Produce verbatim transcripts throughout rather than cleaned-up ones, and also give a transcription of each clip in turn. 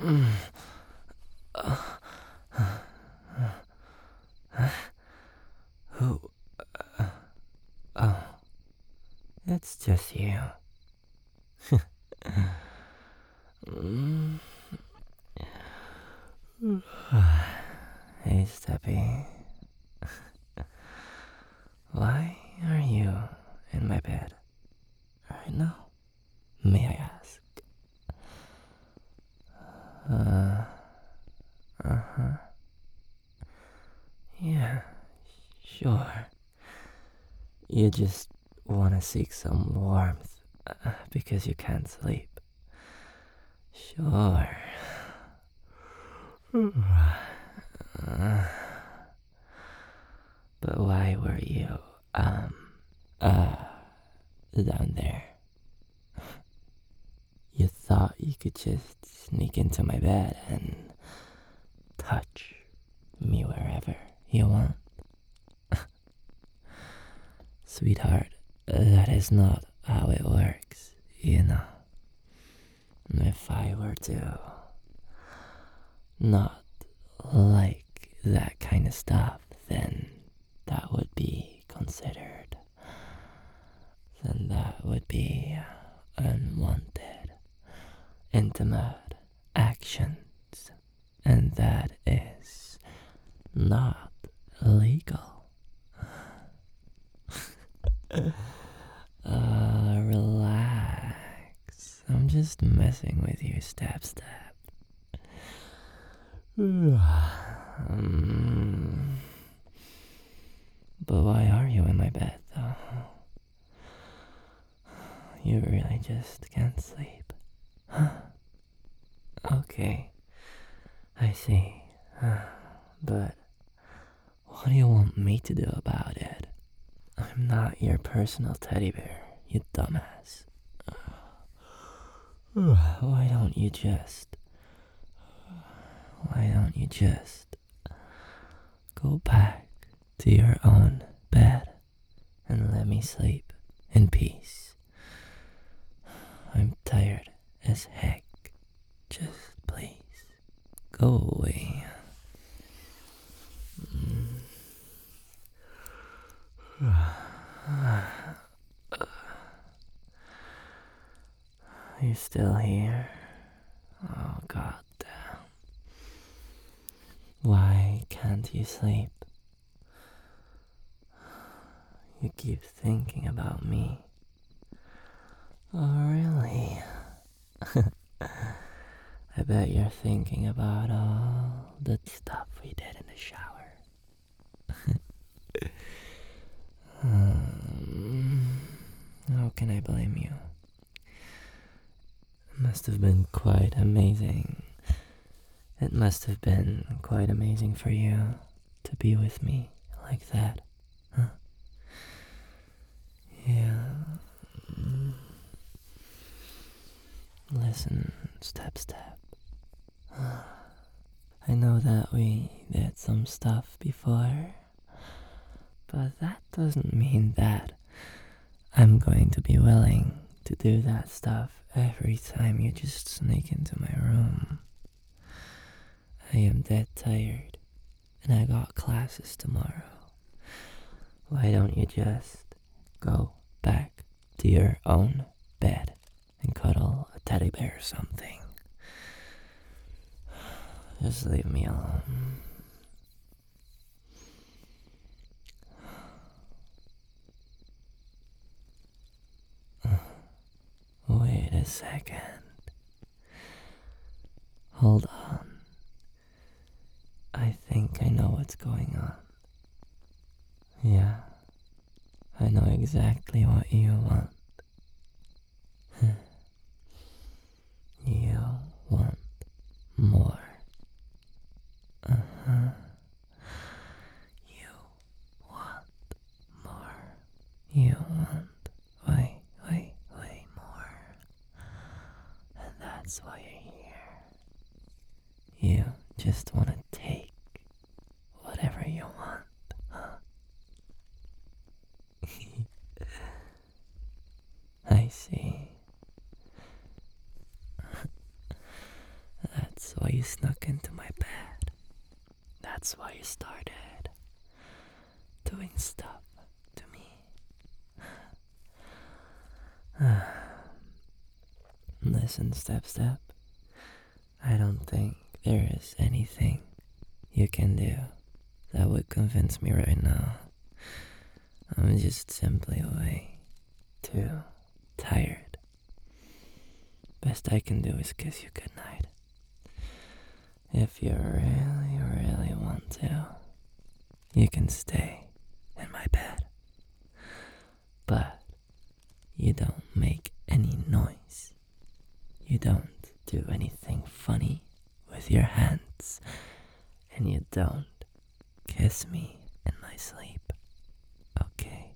Who? Oh, it's just you. Hey, Steppy. Why are you in my bed right now? May I ask? Uh, uh-huh. Yeah, sure. You just wanna seek some warmth uh, because you can't sleep. Sure. Uh, but why were you, um, uh, down there? You thought you could just sneak into my bed and touch me wherever you want? Sweetheart, that is not how it works, you know. If I were to not like that kind of stuff, then that would be considered. Then that would be unwanted, intimate actions, and that is not legal. uh, relax. I'm just messing with you, Step Step. um, but why are you in my bed, though? You really just can't sleep. Okay, I see. But what do you want me to do about it? I'm not your personal teddy bear, you dumbass. Why don't you just... Why don't you just... go back to your own bed and let me sleep in peace? I'm tired as heck. Just please, go away. You still here? Oh, god damn. Why can't you sleep? You keep thinking about me. Oh, really? I bet you're thinking about all the stuff we did in the shower. um, how can I blame you? It must have been quite amazing. It must have been quite amazing for you to be with me like that, huh? Yeah. Listen, Step Step. I know that we did some stuff before, but that doesn't mean that I'm going to be willing to do that stuff every time you just sneak into my room. I am dead tired, and I got classes tomorrow. Why don't you just go back to your own bed and cuddle a teddy bear or something? Just leave me alone. Wait a second. Hold on. I think I know what's going on. Yeah, I know exactly what you want. You want more. Uh-huh. You want more. You want way, way, way more. And that's why you're here. You just want to take whatever you want, huh? I see. That's why you snuck into my bed. That's why you started doing stuff to me. Listen, Step Step. I don't think there is anything you can do that would convince me right now. I'm just simply way too tired. Best I can do is kiss you goodnight. If you really, really want to, you can stay in my bed. But you don't make any noise. You don't do anything funny with your hands. And you don't kiss me in my sleep. Okay?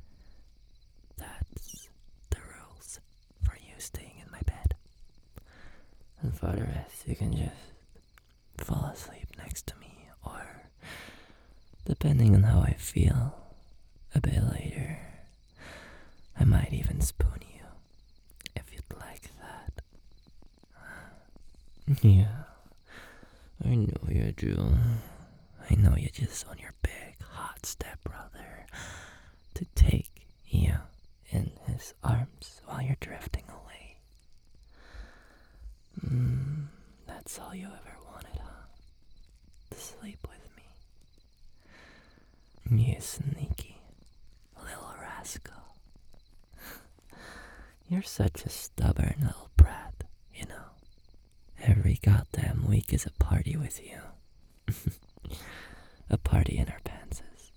That's the rules for you staying in my bed. And for the rest, you can just fall asleep next to me, or depending on how I feel, a bit later, I might even spoon you, if you'd like that. Yeah, I know you do. I know you're just on your big, hot stepbrother to take you in his arms while you're drifting away. Mm, that's all you ever wanted, huh? To sleep with me. You sneaky little rascal. You're such a stubborn little brat, you know. Every goddamn week is a party with you. A party in our pantses.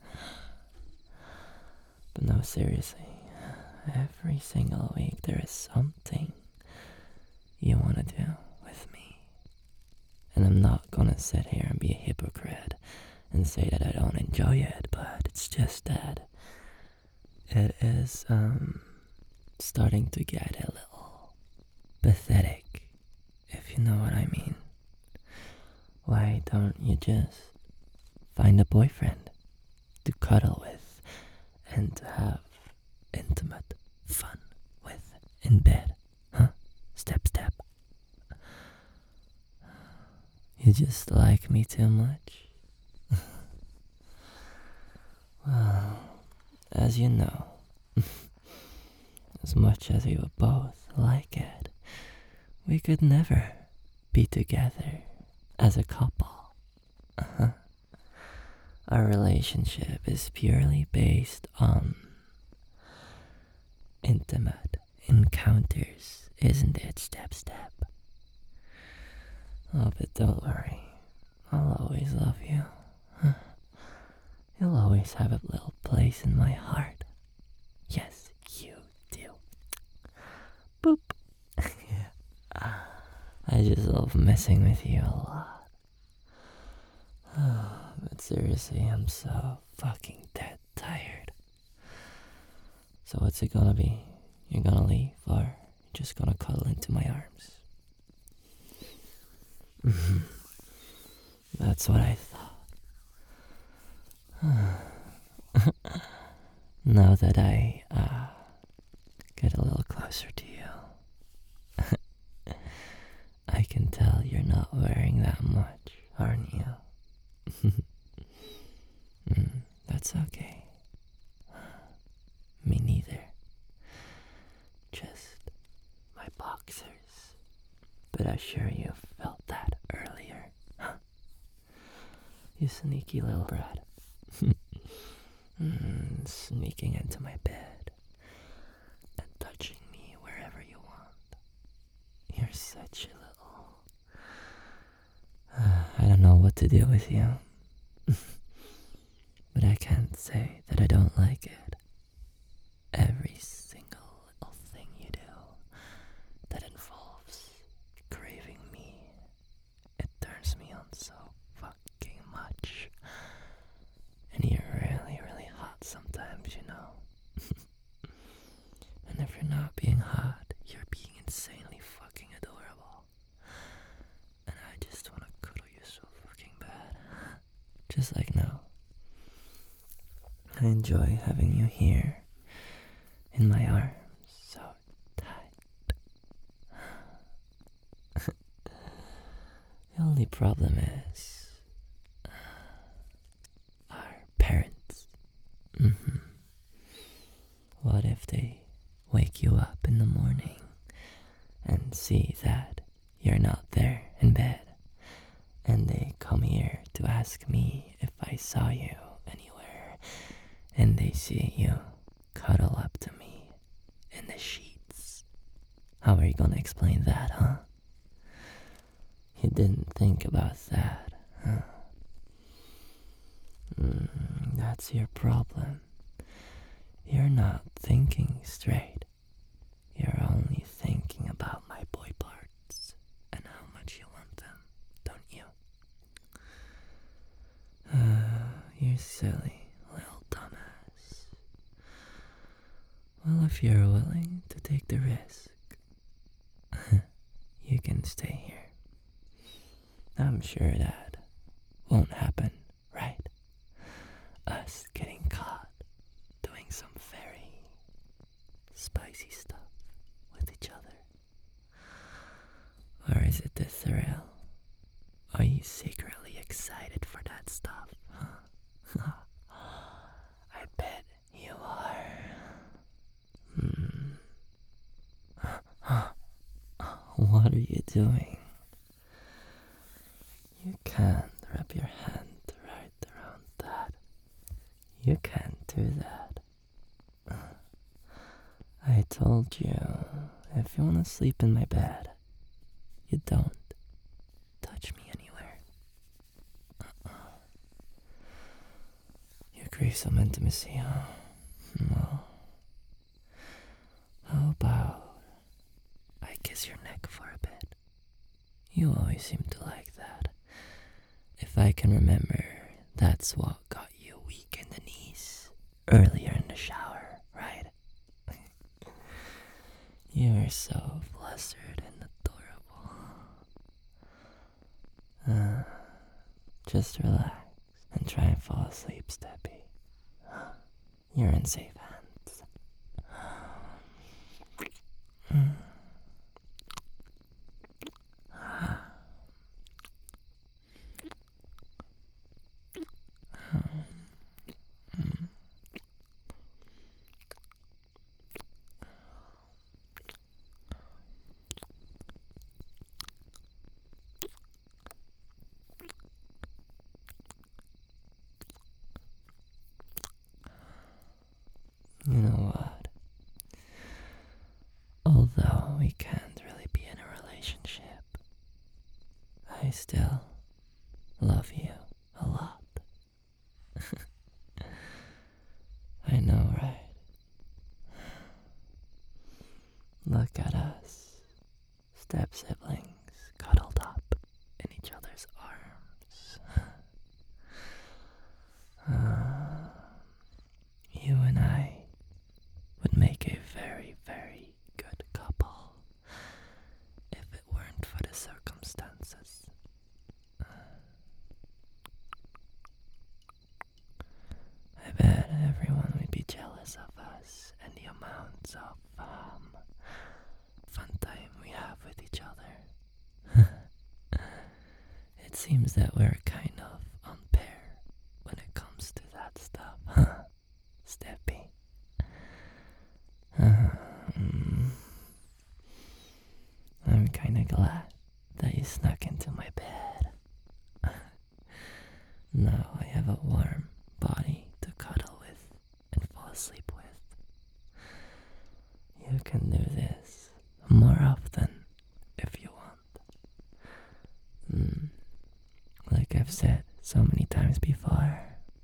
But no, seriously, every single week there is something you want to do with me. And I'm not gonna sit here and be a hypocrite and say that I don't enjoy it, but it's just that it is um starting to get a little pathetic, if you know what I mean. Why don't you just find a boyfriend to cuddle with and to have intimate fun with in bed, huh? Step, step. You just like me too much? Well, as you know, as much as we would both like it, we could never be together as a couple. Uh-huh. Our relationship is purely based on intimate encounters, isn't it, Step Step? Oh, but don't worry. I'll always love you. Huh? You'll always have a little place in my heart. Yes, you do. Boop. Yeah. I just love messing with you a lot. But seriously, I'm so fucking dead tired. So what's it gonna be? You're gonna leave, or you're just gonna cuddle into my arms? That's what I thought. Now that I uh, get a little closer to you, I can tell you're not wearing that much, aren't you? mm, that's okay. Me neither. Just my boxers. But I'm sure you felt that earlier, huh? You sneaky little brat. mm, sneaking into my bed and touching me wherever you want. You're such a little... Uh, I don't know what to do with you. But I can't say that I don't like it. Every single little thing you do that involves craving me, it turns me on so fucking much. And you're really, really hot sometimes, you know. And if you're not being hot, you're being insanely fucking adorable. And I just wanna cuddle you so fucking bad. Just like now. I enjoy having you here in my arms so tight. The only problem is our parents. Mm-hmm. What if they wake you up in the morning and see that you're not there in bed, and they come here to ask me if I saw you anywhere, and they see you cuddle up to me in the sheets? How are you gonna explain that, huh? You didn't think about that, huh? Mm, that's your problem. You're not thinking straight. You're only thinking about my boy parts and how much you want them, don't you? Uh, you're silly, little dumbass. Well, if you're willing to take the risk, you can stay here. I'm sure that won't happen, right? Us getting caught doing some very spicy stuff with each other. Or is it the thrill? Are you secretly excited for that stuff, huh? I bet you are. Hmm. What are you doing? You can't wrap your hand right around that. You can't do that. I told you, if you want to sleep in my bed, you don't touch me anywhere. Uh-uh. You crave some intimacy, huh? No. How about I kiss your neck for a bit? You always seem to like that. If I can remember, that's what got you weak in the knees earlier in the shower, right? You are so flustered and adorable. Uh, just relax and try and fall asleep, Steppy. You're in safe hands. Mm. You know what? Although we can't really be in a relationship, I still love you a lot. I know, right? Look at us, step siblings, cuddled up in each other's arms. Uh, you and I would make a very, very good couple if it weren't for the circumstances. I bet everyone would be jealous of us and the amounts of um, fun time we have with each other. It seems that we're kind of on pair when it comes to that stuff, huh, Steppy? Uh, mm, I'm kinda glad that you snuck into my bed. Now I have a warm body to cuddle with and fall asleep with. You can do this more often if you want. Mm. Like I've said so many times before,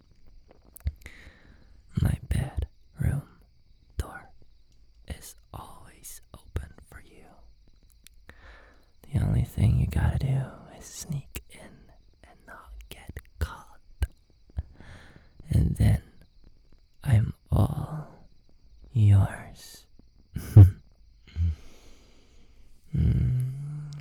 my bedroom door is always open for you. The only thing you gotta do is sneak in and not get caught. And then I'm all yours. mm.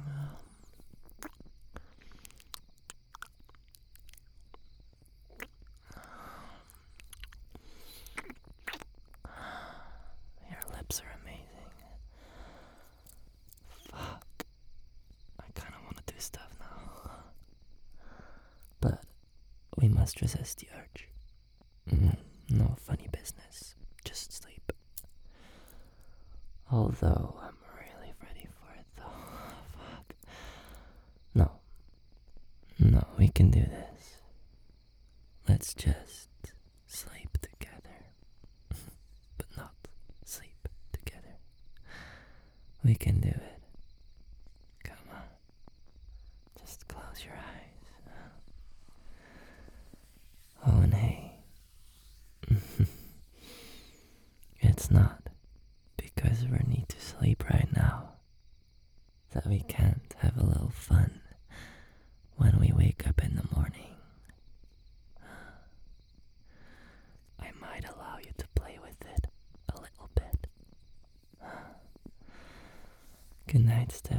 Your lips are amazing. Fuck. I kinda wanna do stuff now. must resist the urge. Mm, no funny business. Just sleep. Although I'm really ready for it though. Fuck. No. No, we can do this. Let's just sleep together. But not sleep together. We can do it. Come on. Just close your eyes. Oh, and hey. It's not because we need to sleep right now that we can't have a little fun when we wake up in the morning. I might allow you to play with it a little bit. Good night, Steph.